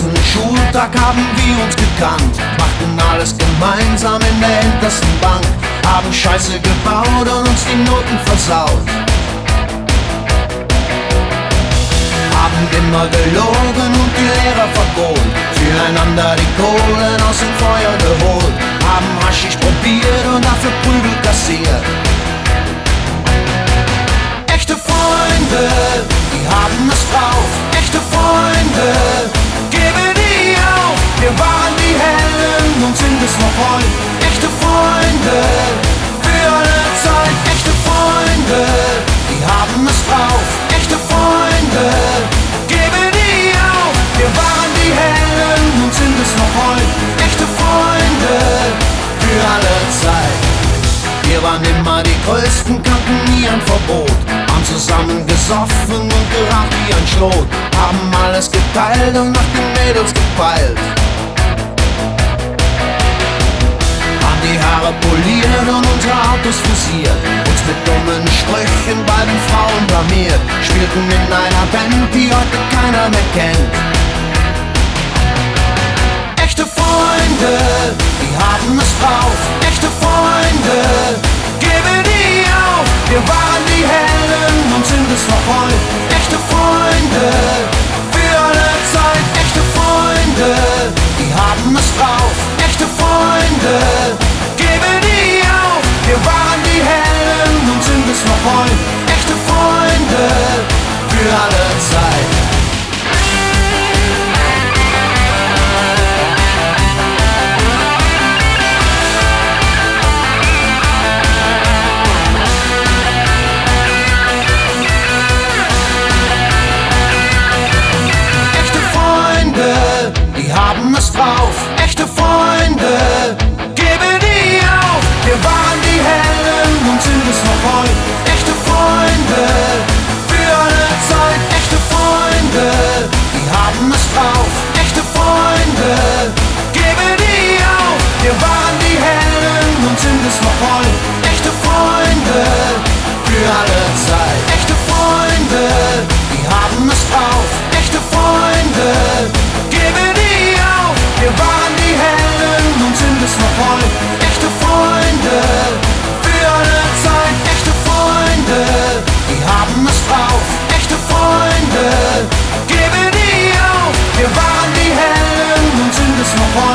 ersten Schultag haben wir uns gekannt, machten alles gemeinsam in der hintersten Bank, haben Scheiße gebaut und uns die Noten versaut. Haben immer gelogen und die Lehrer vergolt, füreinander die Kohlen aus dem Feuer geholt, haben Haschisch probiert und dafür Prügel kassiert. Echte Freunde, die haben es drauf. Echte Freunde, geben nie auf. Wir waren die Helden und sind es noch heute. Echte Freunde, für alle Zeit. Echte Freunde, die haben es drauf. Echte Freunde, geben nie auf. Wir waren die Helden und sind es noch heute. Echte Freunde, für alle Zeit. Wir waren immer die Größten, kannten nie ein Verbot, haben zusammen gesoffen und geraucht wie ein Schlot, haben alles geteilt und nach den Mädels gepeilt. Haben die Haare poliert und unsere Autos frisiert, uns mit dummen Sprüchen bei den Frauen blamiert, spielten in einer Band, die heute keiner mehr kennt. Echte Freunde, die haben es drauf. Echte Freunde, geben nie auf. Wir waren die Helden und sind es noch heute. Echte Freunde, für alle Zeit. Echte Freunde, die haben es drauf. Echte Freunde, geben nie auf. Wir waren die Helden und sind es noch heute. Echte Freunde, für alle Zeit. Die haben es drauf, echte Freunde, geben nie auf. Wir waren die Helden und sind es noch heute. Echte Freunde, für alle Zeit. Echte Freunde, die haben es drauf. Echte Freunde, geben nie auf. Wir waren die Helden und sind es noch heute. Echte Freunde, für alle Zeit. Echte Freunde, die haben es drauf. Echte Freunde, geben nie auf. Wir waren die Helden und sind es noch heute. Echte Freunde, für alle Zeit. Echte Freunde, die haben es drauf. Echte Freunde, geben nie auf. Wir waren die Helden und sind es noch heute.